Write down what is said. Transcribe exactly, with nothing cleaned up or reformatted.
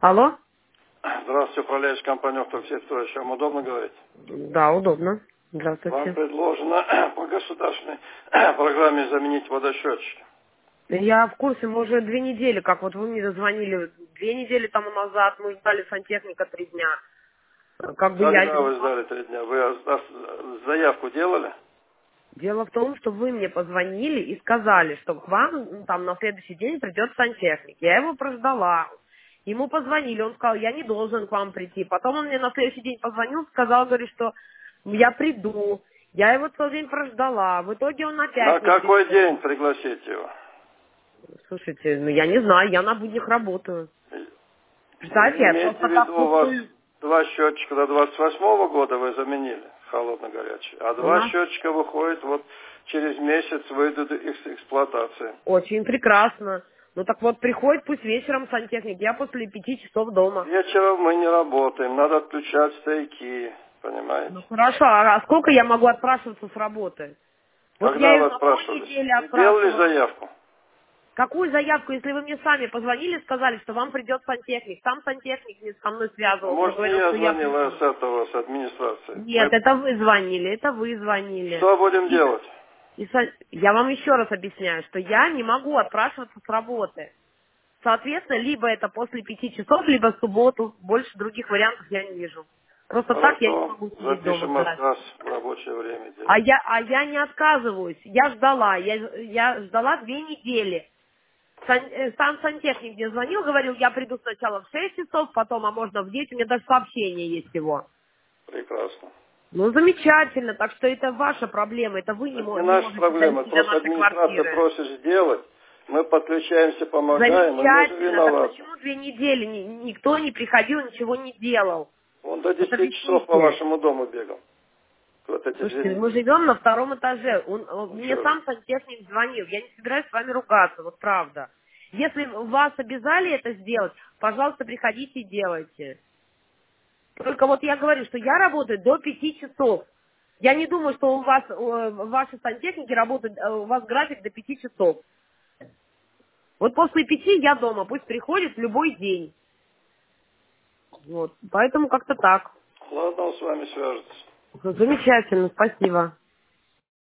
Алло? Здравствуйте, управляющая компания «Автосеть». Вам удобно говорить? Да, удобно. Вам Здравствуйте. предложено по государственной программе заменить водосчетчики. Я в курсе, мы уже две недели, как вот вы мне дозвонили, две недели тому назад, мы ждали сантехника три дня. Как бы я... Когда вы сдали три дня? Вы ос- ос- заявку делали? Дело в том, что вы мне позвонили и сказали, что к вам ну, там на следующий день придет сантехник. Я его прождала. Ему позвонили, он сказал, я не должен к вам прийти. Потом он мне на следующий день позвонил, сказал, говорит, что я приду. Я его целый день прождала. В итоге он На опять не какой пришел. день пригласить его? Слушайте, ну я не знаю, я на буднях работаю. Вы Представляете, я имеете просто в так виду, у вас пустую. два счетчика до двадцать восьмого года вы заменили, холодно-горячий, а У два нас счетчика выходят вот через месяц, выйдут из эксплуатации. очень прекрасно. Ну так вот, приходит пусть вечером сантехник, я после пяти часов дома. Вечером мы не работаем, надо отключать стояки, понимаете? Ну хорошо, а сколько я могу отпрашиваться с работы? Вот я Когда и вы на той отпрашивались? неделе Вы делали отпрашивала. заявку? Какую заявку, если вы мне сами позвонили, сказали, что вам придет сантехник? Сам сантехник не со мной А связывался, может, не говорил, я что я звонил, а приду. с этого, с администрации? Нет, Мы это вы звонили, это вы звонили. что будем И, делать? и са- я вам еще раз объясняю, что я не могу отпрашиваться с работы. Соответственно, либо это после пяти часов, либо в субботу. Больше других вариантов я не вижу. Просто так я не Хорошо, могу сидеть дома запишем ждать. отказ в рабочее время А делать. я, а я не отказываюсь. Я ждала. Я, я ждала две недели. Сан- э, сам сантехник мне звонил, говорил, я приду сначала в шесть часов, потом, а можно в девять. У меня даже сообщение есть его. Прекрасно. Ну, замечательно. Так что это ваша проблема. Это вы не, Это мо- не не наша можете проблема, дойти до просто нашей администрация квартиры. просит сделать, мы подключаемся, помогаем, и мы же Замечательно. Так виноваты. почему две недели ни- никто не приходил, ничего не делал? Он до Вот десяти часов по объясните. вашему дому бегал. Вот эти две Слушайте, мы недели. живем на втором этаже. Он, он- мне Еще раз. сам сантехник звонил. Я не собираюсь с вами ругаться, вот правда. Если вас обязали это сделать, пожалуйста, приходите и делайте. Только вот я говорю, что я работаю до пяти часов. Я не думаю, что у вас, э, ваши сантехники работают, э, у вас график до пяти часов. Вот после пяти я дома, пусть приходит в любой день. Вот. Поэтому как-то так. Ладно, он с вами свяжется. Замечательно, спасибо.